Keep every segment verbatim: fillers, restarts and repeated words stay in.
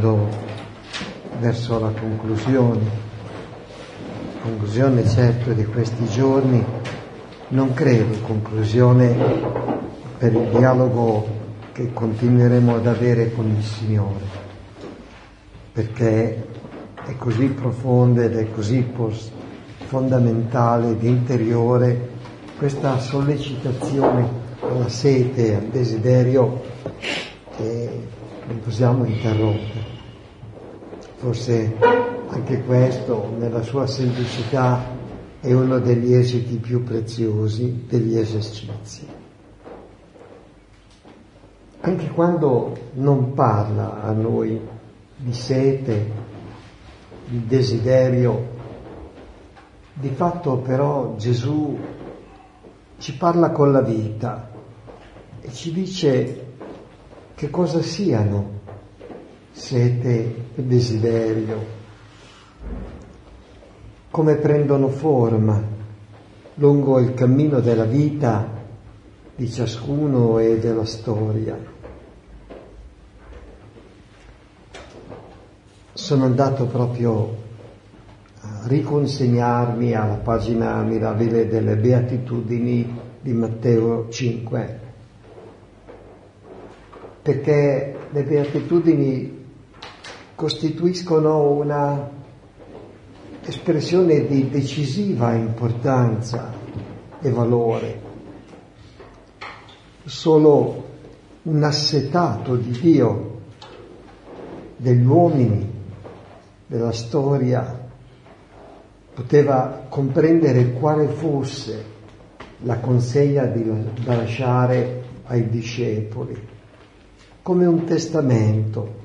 andando verso la conclusione, conclusione certo di questi giorni, non credo conclusione per il dialogo che continueremo ad avere con il Signore, perché è così profonda ed è così post- fondamentale ed interiore questa sollecitazione alla sete, al desiderio, che non possiamo interrompere. Forse anche questo, nella sua semplicità, è uno degli esiti più preziosi degli esercizi. Anche quando non parla a noi di sete, di desiderio, di fatto però Gesù ci parla con la vita e ci dice che cosa siano sete e desiderio, come prendono forma lungo il cammino della vita di ciascuno e della storia. Sono andato proprio a riconsegnarmi alla pagina mirabile delle Beatitudini di Matteo cinque, perché le Beatitudini costituiscono una espressione di decisiva importanza e valore. Solo un assetato di Dio, degli uomini, della storia, poteva comprendere quale fosse la consegna di, da lasciare ai discepoli, come un testamento.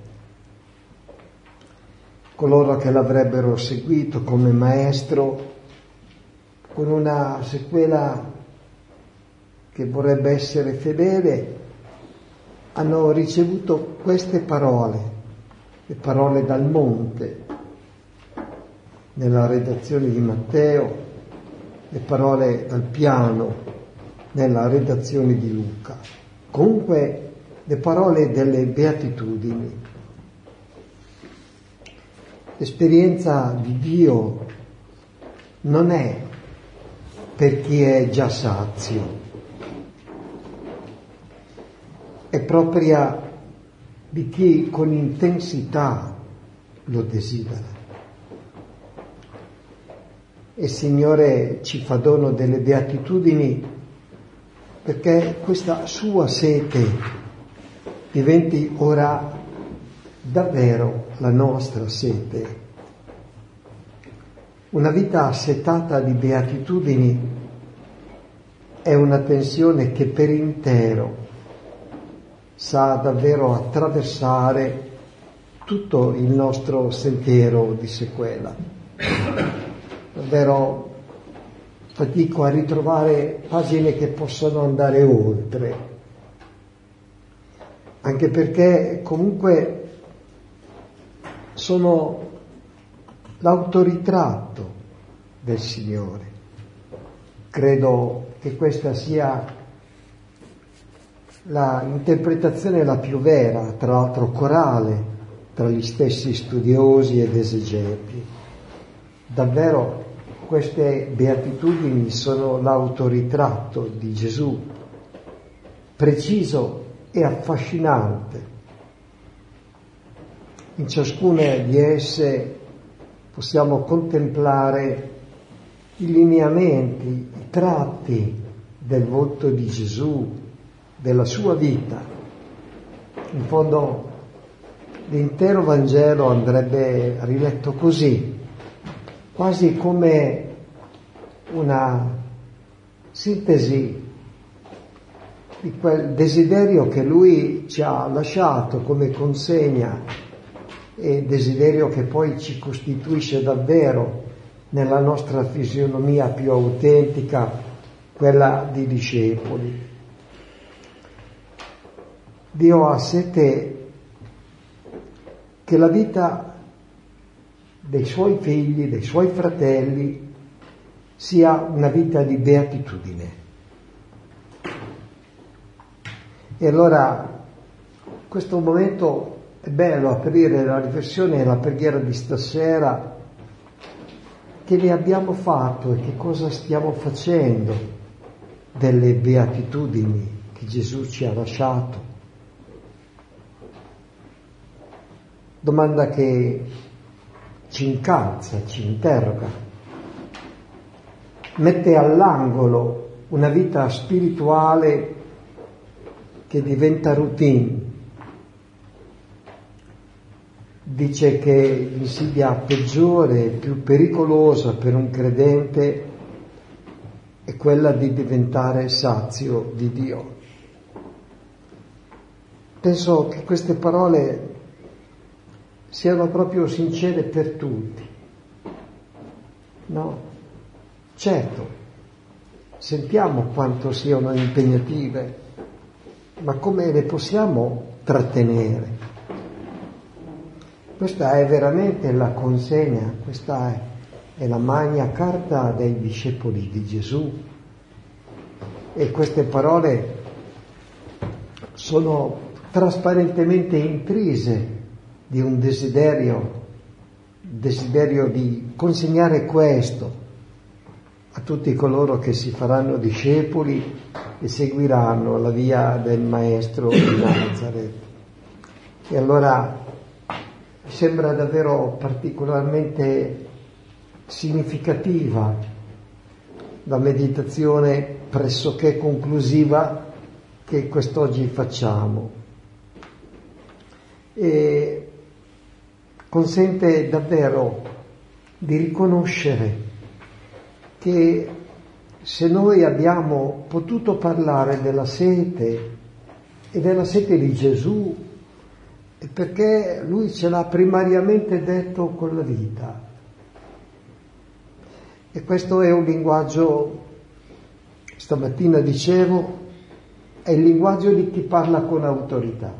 Coloro che l'avrebbero seguito come maestro, con una sequela che vorrebbe essere fedele, hanno ricevuto queste parole, le parole dal monte, nella redazione di Matteo, le parole dal piano, nella redazione di Luca. Comunque, le parole delle Beatitudini. L'esperienza di Dio non è per chi è già sazio, è propria di chi con intensità lo desidera. E il Signore ci fa dono delle beatitudini perché questa sua sete diventi ora davvero la nostra sete. Una vita assetata di beatitudini è una tensione che per intero sa davvero attraversare tutto il nostro sentiero di sequela. Davvero fatico a ritrovare pagine che possono andare oltre, anche perché comunque sono l'autoritratto del Signore. Credo che questa sia la interpretazione la più vera, tra l'altro corale, tra gli stessi studiosi ed esegeti. Davvero queste beatitudini sono l'autoritratto di Gesù, preciso e affascinante. In ciascuna di esse possiamo contemplare i lineamenti, i tratti del volto di Gesù, della sua vita. In fondo l'intero Vangelo andrebbe riletto così, quasi come una sintesi di quel desiderio che lui ci ha lasciato come consegna, e desiderio che poi ci costituisce davvero nella nostra fisionomia più autentica, quella di discepoli. Dio ha sete che la vita dei suoi figli, dei suoi fratelli, sia una vita di beatitudine. E allora questo momento è bello aprire la riflessione e la preghiera di stasera. Che ne abbiamo fatto e che cosa stiamo facendo delle beatitudini che Gesù ci ha lasciato? Domanda che ci incalza, ci interroga, mette all'angolo una vita spirituale che diventa routine. Dice che l'insidia peggiore, più pericolosa per un credente è quella di diventare sazio di Dio. Penso che queste parole siano proprio sincere per tutti. No? Certo, sentiamo quanto siano impegnative, ma come le possiamo trattenere? Questa è veramente la consegna, questa è, è la magna carta dei discepoli di Gesù. E queste parole sono trasparentemente intrise di un desiderio, desiderio di consegnare questo a tutti coloro che si faranno discepoli e seguiranno la via del Maestro di Nazaret. E allora mi sembra davvero particolarmente significativa la meditazione pressoché conclusiva che quest'oggi facciamo. E consente davvero di riconoscere che se noi abbiamo potuto parlare della sete e della sete di Gesù è perché Lui ce l'ha primariamente detto con la vita. E questo è un linguaggio, stamattina dicevo, è il linguaggio di chi parla con autorità.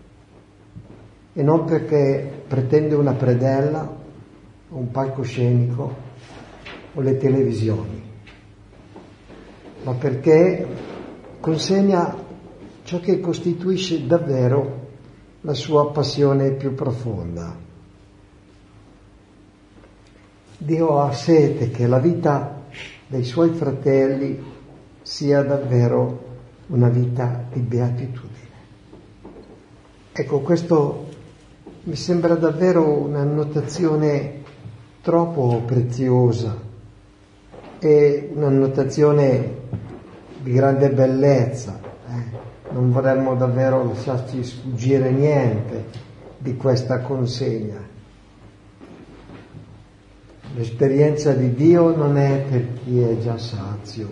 E non perché pretende una predella, un palcoscenico o le televisioni, ma perché consegna ciò che costituisce davvero la sua passione più profonda. Dio ha sete che la vita dei suoi fratelli sia davvero una vita di beatitudine. Ecco, questo mi sembra davvero un'annotazione troppo preziosa e un'annotazione di grande bellezza. Eh? Non vorremmo davvero lasciarci sfuggire niente di questa consegna. L'esperienza di Dio non è per chi è già sazio,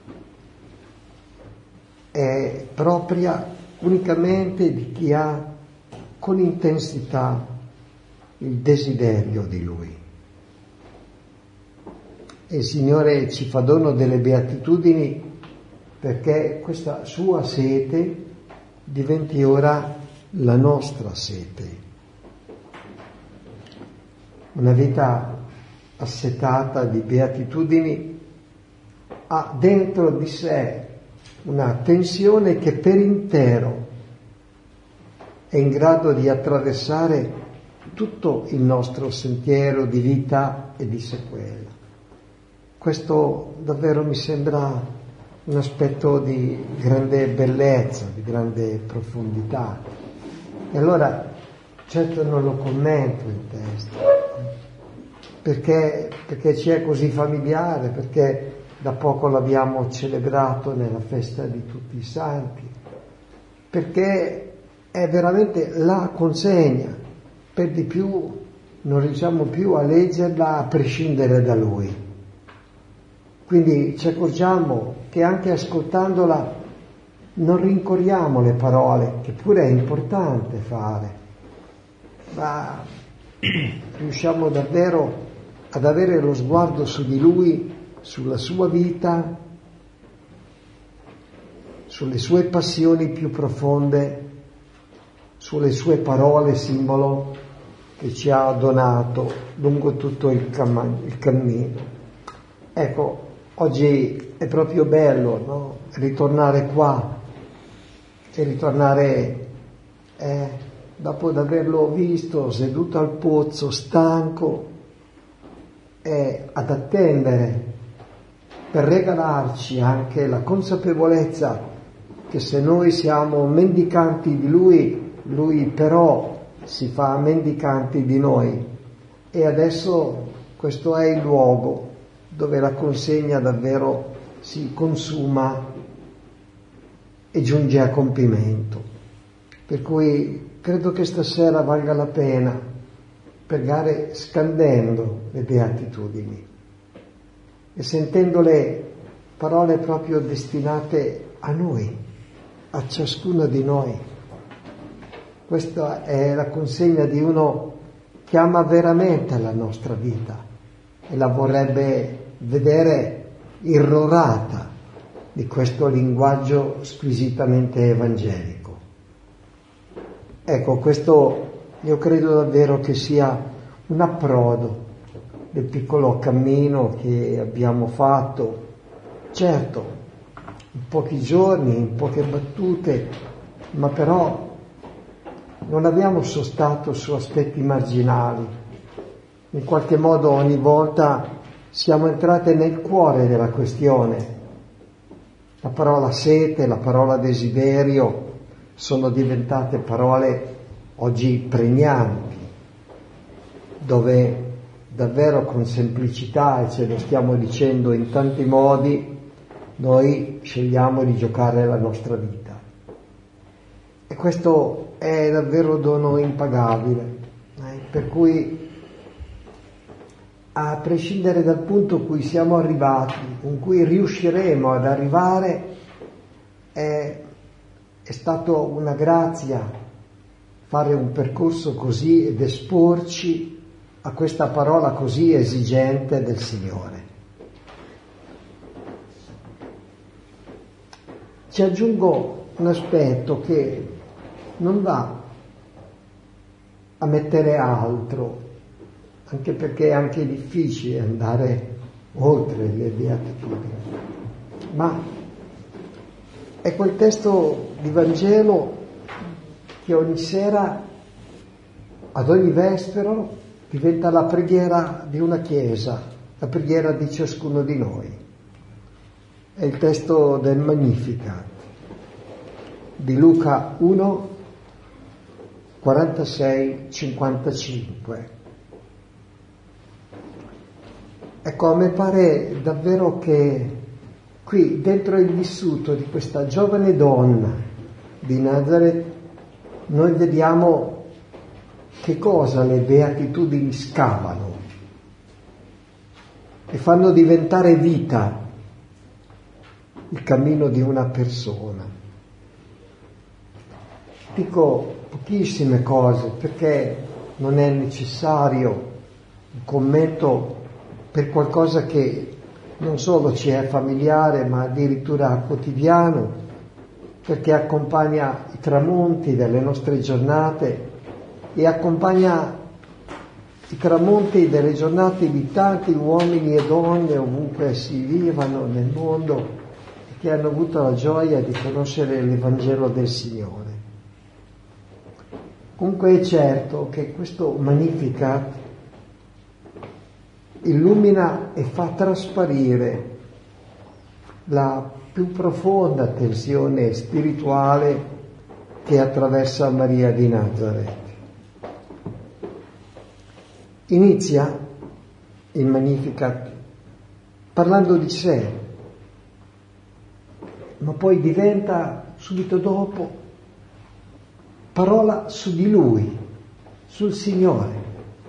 è propria unicamente di chi ha con intensità il desiderio di Lui. E il Signore ci fa dono delle beatitudini perché questa sua sete diventi ora la nostra sete. Una vita assetata di beatitudini ha dentro di sé una tensione che per intero è in grado di attraversare tutto il nostro sentiero di vita e di sequela. Questo davvero mi sembra un aspetto di grande bellezza, di grande profondità. E allora, certo non lo commento il testo, perché, perché ci è così familiare, perché da poco l'abbiamo celebrato nella festa di tutti i santi, perché è veramente la consegna, per di più non riusciamo più a leggerla a prescindere da Lui. Quindi ci accorgiamo che anche ascoltandola non rincorriamo le parole, che pure è importante fare, ma riusciamo davvero ad avere lo sguardo su di Lui, sulla sua vita, sulle sue passioni più profonde, sulle sue parole simbolo che ci ha donato lungo tutto il, cam- il cammino. Ecco, oggi è proprio bello, no? Ritornare qua e ritornare eh, dopo averlo visto seduto al pozzo, stanco, è ad attendere per regalarci anche la consapevolezza che se noi siamo mendicanti di Lui, Lui però si fa mendicanti di noi. E adesso questo è il luogo dove la consegna davvero si consuma e giunge a compimento. Per cui credo che stasera valga la pena pregare scandendo le beatitudini e sentendo le parole proprio destinate a noi, a ciascuno di noi. Questa è la consegna di uno che ama veramente la nostra vita e la vorrebbe vedere irrorata di questo linguaggio squisitamente evangelico. Ecco, questo io credo davvero che sia un approdo del piccolo cammino che abbiamo fatto, certo, in pochi giorni, in poche battute, ma però non abbiamo sostato su aspetti marginali. In qualche modo ogni volta siamo entrate nel cuore della questione. La parola sete, la parola desiderio sono diventate parole oggi pregnanti, dove davvero con semplicità, e ce lo stiamo dicendo in tanti modi, noi scegliamo di giocare la nostra vita. E questo è davvero dono impagabile, eh? Per cui a prescindere dal punto in cui siamo arrivati, in cui riusciremo ad arrivare, è, è stato una grazia fare un percorso così ed esporci a questa parola così esigente del Signore. Ci aggiungo un aspetto che non va a mettere altro, anche perché è anche difficile andare oltre le beatitudini, ma è quel testo di Vangelo che ogni sera, ad ogni vespero, diventa la preghiera di una chiesa, la preghiera di ciascuno di noi. È il testo del Magnificat di Luca uno, quarantasei cinquantacinque. Ecco, a me pare davvero che qui, dentro il vissuto di questa giovane donna di Nazareth, noi vediamo che cosa le beatitudini scavano e fanno diventare vita il cammino di una persona. Dico pochissime cose perché non è necessario un commento per qualcosa che non solo ci è familiare ma addirittura quotidiano, perché accompagna i tramonti delle nostre giornate e accompagna i tramonti delle giornate di tanti uomini e donne ovunque si vivano nel mondo che hanno avuto la gioia di conoscere l'Evangelo del Signore. Comunque è certo che questo Magnificat illumina e fa trasparire la più profonda tensione spirituale che attraversa Maria di Nazareth. Inizia il Magnificat parlando di sé, ma poi diventa subito dopo parola su di Lui, sul Signore.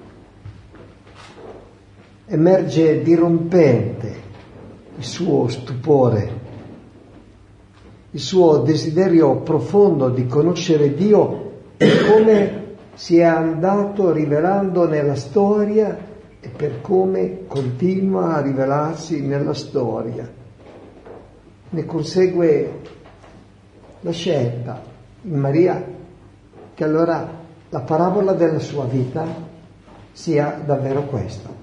Emerge dirompente il suo stupore, il suo desiderio profondo di conoscere Dio e come si è andato rivelando nella storia e per come continua a rivelarsi nella storia. Ne consegue la scelta in Maria che allora la parabola della sua vita sia davvero questa.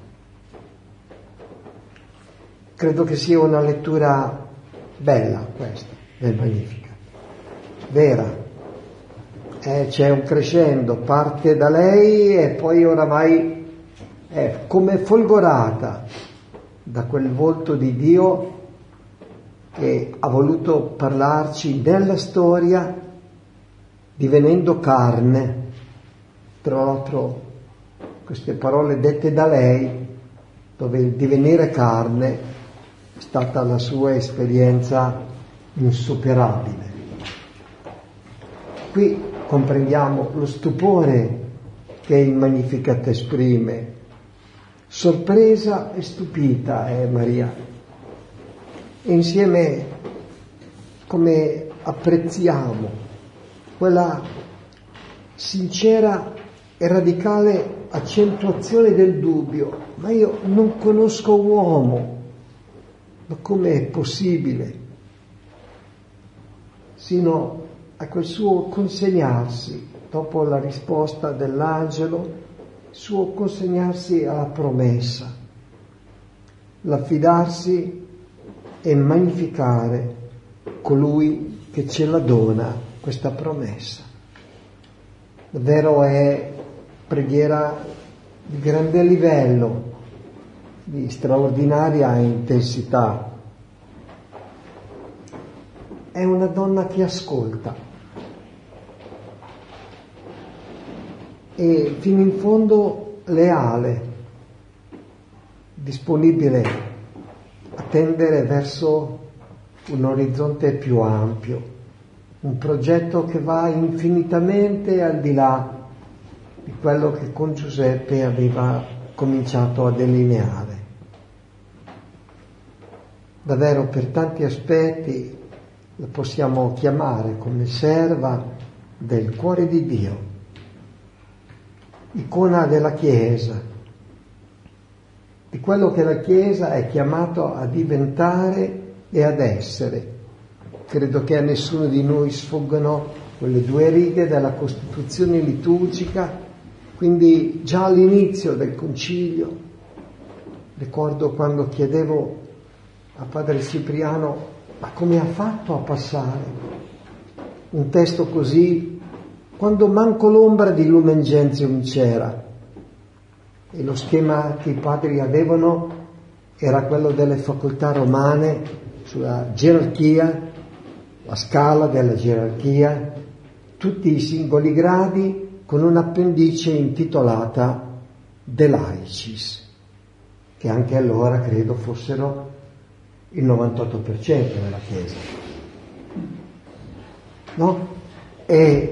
Credo che sia una lettura bella questa del Magnificat, vera, eh, c'è un crescendo, parte da lei e poi oramai è come folgorata da quel volto di Dio che ha voluto parlarci nella storia divenendo carne. Tra l'altro queste parole dette da lei, dove il divenire carne è stata la sua esperienza insuperabile. Qui comprendiamo lo stupore che il Magnificat esprime, sorpresa e stupita è Maria. E insieme come apprezziamo quella sincera e radicale accentuazione del dubbio, ma io non conosco uomo, ma come è possibile? Sino a quel suo consegnarsi, dopo la risposta dell'angelo, il suo consegnarsi alla promessa, l'affidarsi e magnificare colui che ce la dona, questa promessa. Davvero è preghiera di grande livello, di straordinaria intensità. È una donna che ascolta e fino in fondo leale, disponibile a tendere verso un orizzonte più ampio, un progetto che va infinitamente al di là di quello che con Giuseppe aveva cominciato a delineare. Davvero per tanti aspetti la possiamo chiamare come serva del cuore di Dio, icona della Chiesa, di quello che la Chiesa è chiamato a diventare e ad essere. Credo che a nessuno di noi sfuggano quelle due righe della Costituzione liturgica, quindi già all'inizio del concilio, ricordo quando chiedevo a padre Cipriano ma come ha fatto a passare un testo così quando manco l'ombra di Lumen Gentium c'era, e lo schema che i padri avevano era quello delle facoltà romane sulla gerarchia, la scala della gerarchia, tutti i singoli gradi con un'appendice intitolata De Laicis, che anche allora credo fossero il novantotto per cento della Chiesa. No? E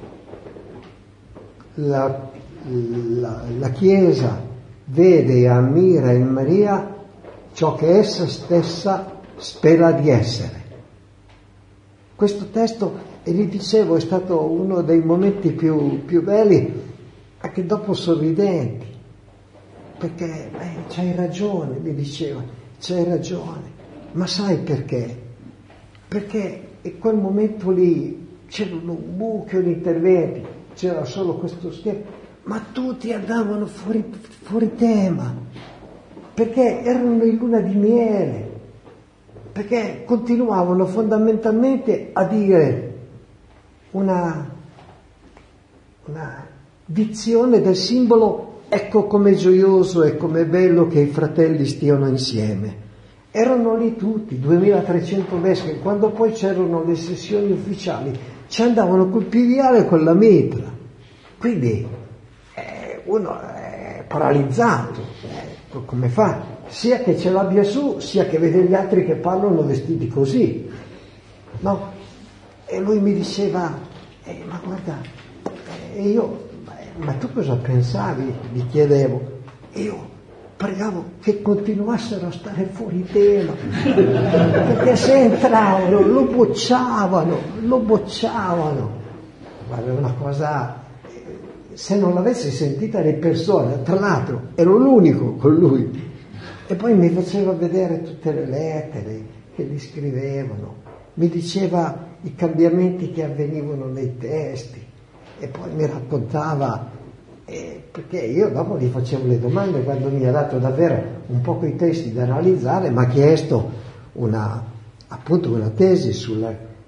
la, la, la Chiesa vede e ammira in Maria ciò che essa stessa spera di essere. Questo testo, e vi dicevo, è stato uno dei momenti più, più belli, anche dopo sorridenti, perché eh, c'hai ragione, mi diceva, c'hai ragione, ma sai perché? Perché in quel momento lì c'era un mucchio di interventi, c'era solo questo schermo, ma tutti andavano fuori, fuori tema, perché erano in luna di miele, perché continuavano fondamentalmente a dire una, una dizione del simbolo: ecco com'è gioioso e com'è bello che i fratelli stiano insieme. Erano lì tutti, duemilatrecento vescovi, quando poi c'erano le sessioni ufficiali, ci andavano col piviale e con la mitra. Quindi eh, uno è paralizzato, eh, come fa? Sia che ce l'abbia su, sia che vede gli altri che parlano vestiti così, no? E lui mi diceva, eh, ma guarda, e io, ma tu cosa pensavi? Gli chiedevo. E io pregavo che continuassero a stare fuori tema, perché se entravano lo bocciavano, lo bocciavano. Guarda, è una cosa, se non l'avessi sentita di persona, tra l'altro ero l'unico con lui. E poi mi faceva vedere tutte le lettere che gli scrivevano, mi diceva i cambiamenti che avvenivano nei testi, e poi mi raccontava, eh, perché io dopo gli facevo le domande quando mi ha dato davvero un po' quei testi da analizzare, mi ha chiesto una, appunto una tesi sulla,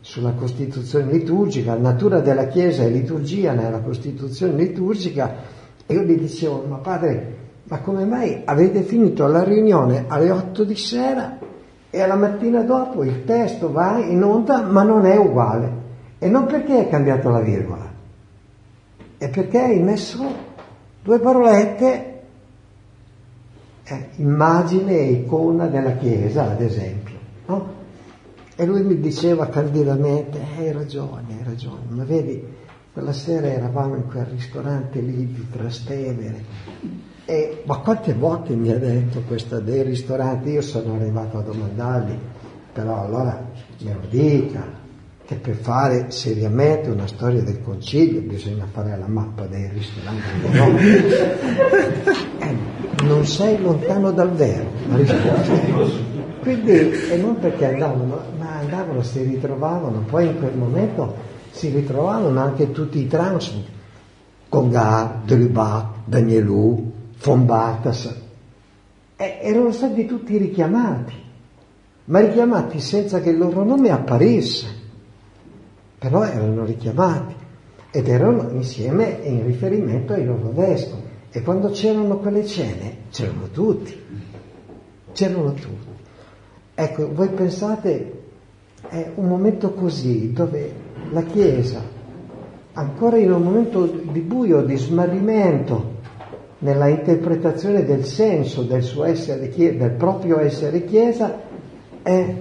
sulla Costituzione liturgica, la natura della Chiesa è liturgia nella Costituzione liturgica, e io gli dicevo: ma padre, ma come mai avete finito la riunione alle otto di sera e alla mattina dopo il testo va in onda ma non è uguale? E non perché hai cambiato la virgola, è perché hai messo due parolette, eh, immagine e icona della Chiesa, ad esempio, no? E lui mi diceva candidamente: hai ragione, hai ragione, ma vedi, quella sera eravamo in quel ristorante lì di Trastevere, e ma quante volte mi ha detto questa dei ristoranti? Io sono arrivato a domandargli: però allora me lo dica, che per fare seriamente una storia del concilio bisogna fare la mappa dei ristoranti di Roma. eh, non sei lontano dal vero, la risposta. Quindi, e non perché andavano, ma andavano, si ritrovavano, poi in quel momento si ritrovavano anche tutti i transfughi, Congar, Delibat, Danielou, von Bartas, e erano stati tutti richiamati, ma richiamati senza che il loro nome apparisse, però erano richiamati ed erano insieme in riferimento ai loro vescovi, e quando c'erano quelle cene c'erano tutti, c'erano tutti. Ecco, voi pensate, è un momento così dove la Chiesa, ancora in un momento di buio, di smarrimento nella interpretazione del senso del suo essere Chiesa, del proprio essere Chiesa, è,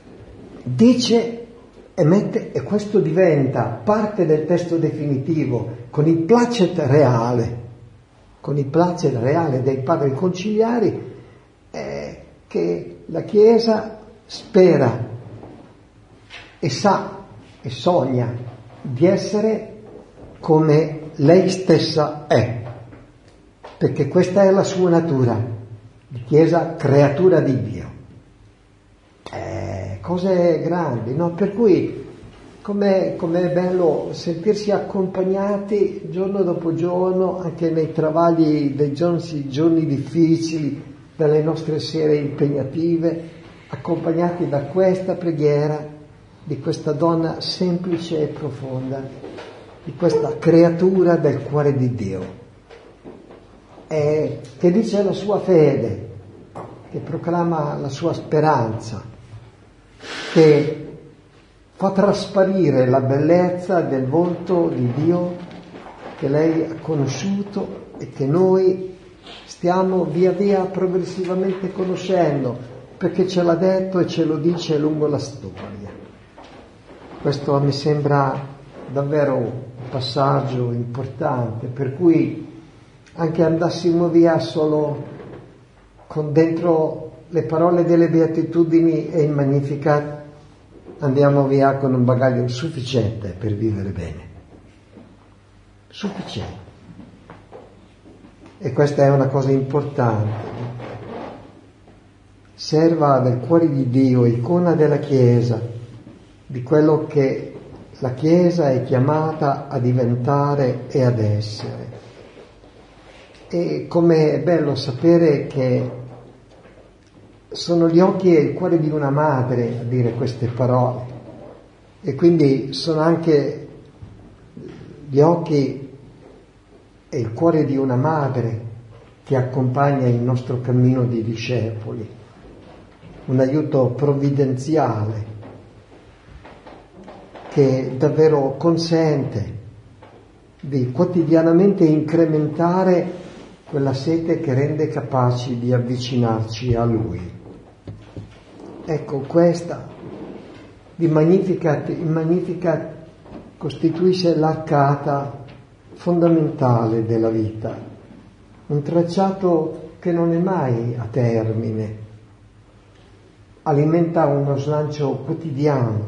dice e mette, e questo diventa parte del testo definitivo, con il placet reale, con il placet reale dei padri conciliari, eh, che la Chiesa spera e sa e sogna di essere come lei stessa è, perché questa è la sua natura, di Chiesa creatura di Dio. Eh, cose grandi, no? Per cui com'è, com'è bello sentirsi accompagnati giorno dopo giorno, anche nei travagli dei giorni, giorni difficili, dalle nostre sere impegnative, accompagnati da questa preghiera di questa donna semplice e profonda, di questa creatura del cuore di Dio, e che dice la sua fede, che proclama la sua speranza, che fa trasparire la bellezza del volto di Dio che lei ha conosciuto e che noi stiamo via via progressivamente conoscendo, perché ce l'ha detto e ce lo dice lungo la storia. Questo mi sembra davvero un passaggio importante, per cui anche andassimo via solo con dentro le parole delle beatitudini e il Magnificat, andiamo via con un bagaglio sufficiente per vivere bene. Sufficiente. E questa è una cosa importante. Serva del cuore di Dio, icona della Chiesa, di quello che la Chiesa è chiamata a diventare e ad essere. E com'è bello sapere che sono gli occhi e il cuore di una madre a dire queste parole, e quindi sono anche gli occhi e il cuore di una madre che accompagna il nostro cammino di discepoli, un aiuto provvidenziale che davvero consente di quotidianamente incrementare quella sete che rende capaci di avvicinarci a Lui. Ecco, questa di Magnificat, il Magnificat costituisce l'arcata fondamentale della vita, un tracciato che non è mai a termine, alimenta uno slancio quotidiano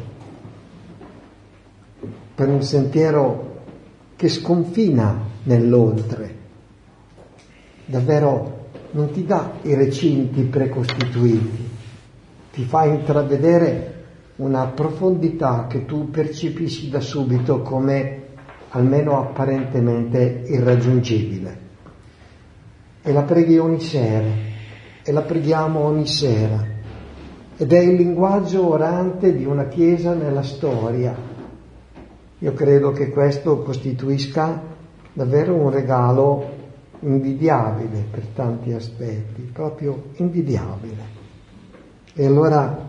per un sentiero che sconfina nell'oltre. Davvero non ti dà i recinti precostituiti, ti fa intravedere una profondità che tu percepisci da subito come almeno apparentemente irraggiungibile. E la preghi ogni sera, e la preghiamo ogni sera, ed è il linguaggio orante di una Chiesa nella storia. Io credo che questo costituisca davvero un regalo invidiabile per tanti aspetti, proprio invidiabile. E allora,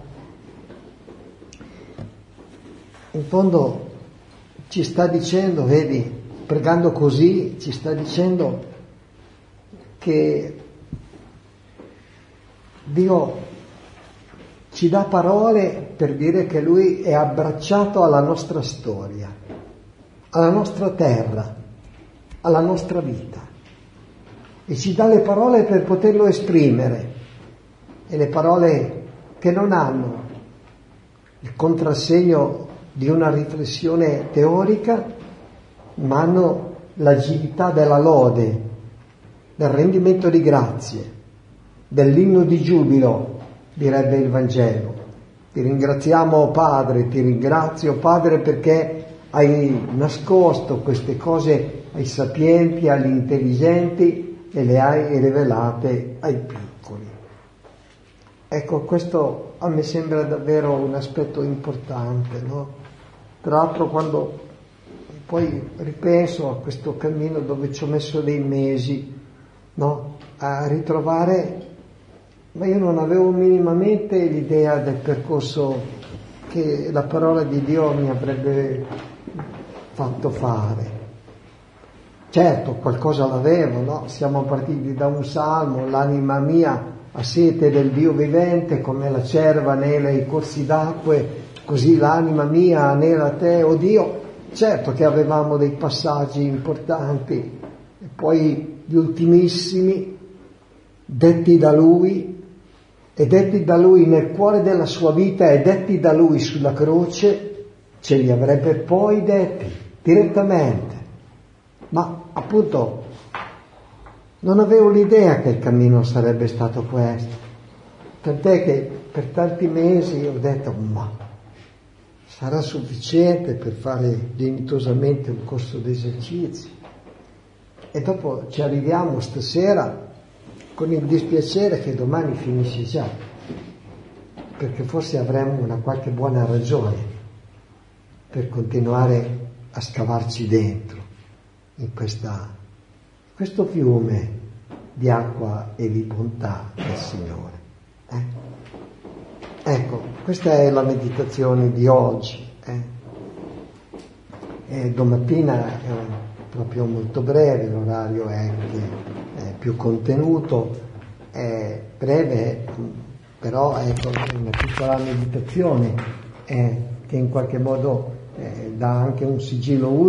in fondo, ci sta dicendo, vedi, pregando così, ci sta dicendo che Dio ci dà parole per dire che Lui è abbracciato alla nostra storia, alla nostra terra, alla nostra vita, e ci dà le parole per poterlo esprimere, e le parole che non hanno il contrassegno di una riflessione teorica, ma hanno l'agilità della lode, del rendimento di grazie, dell'inno di giubilo, direbbe il Vangelo. Ti ringraziamo Padre, ti ringrazio Padre perché hai nascosto queste cose ai sapienti, agli intelligenti e le hai rivelate ai piccoli. Ecco, questo a me sembra davvero un aspetto importante, no? Tra l'altro, quando poi ripenso a questo cammino dove ci ho messo dei mesi, no? A ritrovare, ma io non avevo minimamente l'idea del percorso che la parola di Dio mi avrebbe fatto fare. Certo, qualcosa l'avevo, no? Siamo partiti da un salmo, l'anima mia ha sete del Dio vivente, come la cerva anela i corsi d'acque, così l'anima mia anela te, o Dio. Certo che avevamo dei passaggi importanti, e poi gli ultimissimi, detti da Lui, e detti da Lui nel cuore della sua vita, e detti da Lui sulla croce, ce li avrebbe poi detti direttamente. Ma appunto non avevo l'idea che il cammino sarebbe stato questo, tant'è che per tanti mesi ho detto: ma sarà sufficiente per fare dignitosamente un corso d'esercizi? E dopo ci arriviamo stasera con il dispiacere che domani finisce già, perché forse avremo una qualche buona ragione per continuare a scavarci dentro in questa, questo fiume di acqua e di bontà del Signore. Eh? Ecco, questa è la meditazione di oggi. Eh? E domattina è proprio molto breve, l'orario è anche è più contenuto, è breve, però ecco una piccola meditazione eh, che in qualche modo eh, dà anche un sigillo